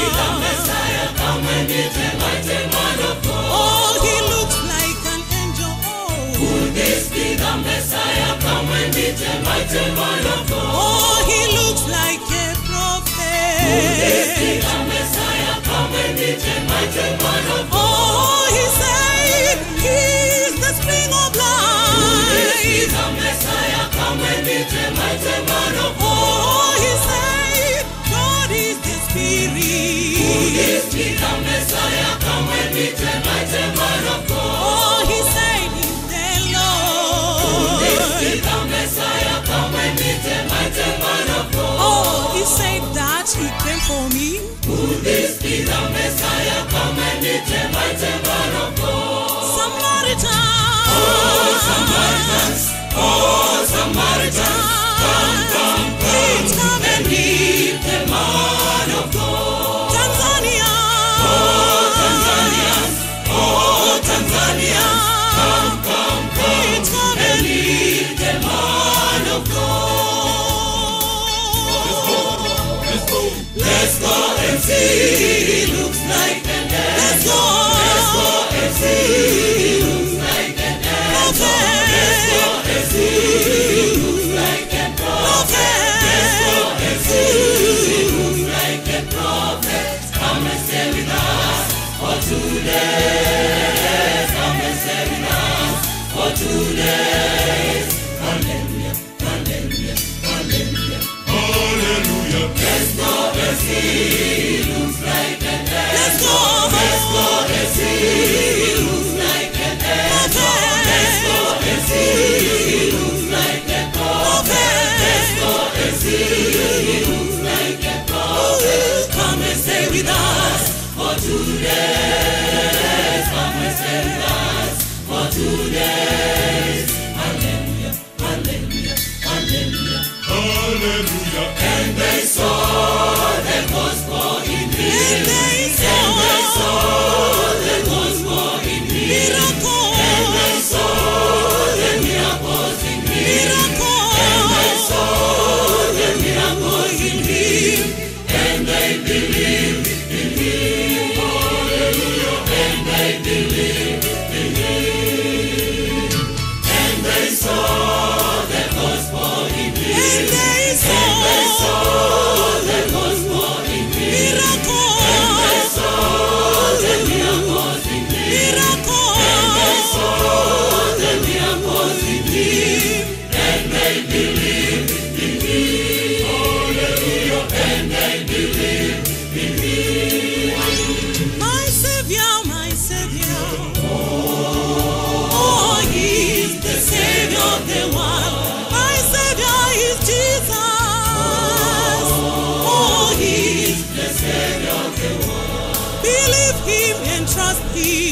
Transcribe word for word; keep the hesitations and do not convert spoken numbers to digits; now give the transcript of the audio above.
the Messiah, come and meet the mighty man of God. Oh, he looks like an angel. Oh, Could this be the Messiah, come and meet the mighty man of God. oh, he looks like a prophet. Could this be the Messiah, come and meet the mighty man of God. Oh, he said he's the spring of Could this be life. the Messiah, come and meet the mighty man of God. Oh, he said God is the spirit. Could this be the Messiah, come and meet the mighty man of God. Oh, he said he's the Could this be Lord. the Messiah, come and meet the mighty man of God. Oh, he said that he came for me. Could this be the Messiah, come and meet the mighty man of God. Samaritan. Oh, Samaritans, oh, Samaritans, come, come, Please come, come and and meet the man of God. Tanzania. Oh, Tanzanians, oh, Tanzanians, come, come, Please come, come and and meet the man of God. Let's go and see, he looks like an Let's angel. go. Let's go and see, he looks like an angel. Let's go and see, he looks like a prophet. Let's go and see, he looks like a prophet. Come and stay with us for two days. Come and stay with us for two days. Hallelujah, hallelujah, hallelujah, hallelujah. Let's go and see, he looks like an angel. Let's go. Let's go and see, he looks like an angel. Let's go and see, he looks like a prophet. Let's go and see, he looks like a prophet. Come and stay with us for two days. Come and stay with us for two days. Hallelujah, hallelujah, hallelujah, hallelujah. And they saw the gospel in him. And they saw And they saw the gospel in him. miracle. And they saw the miracles in him. Miracle. And they saw the miracles in him. And they believed in him. Hallelujah. And they believed in him. And they saw the gospel in him. And they saw And they saw the gospel in him. miracle. And they saw the miracles in him. Miracle. And they saw the miracles in him. And they believed in him. Hallelujah. And they believed in him. My Savior, my Savior. Oh, he is the Savior of the world. My Savior is Jesus. Oh, he is The Savior of the world. believe him and trust him.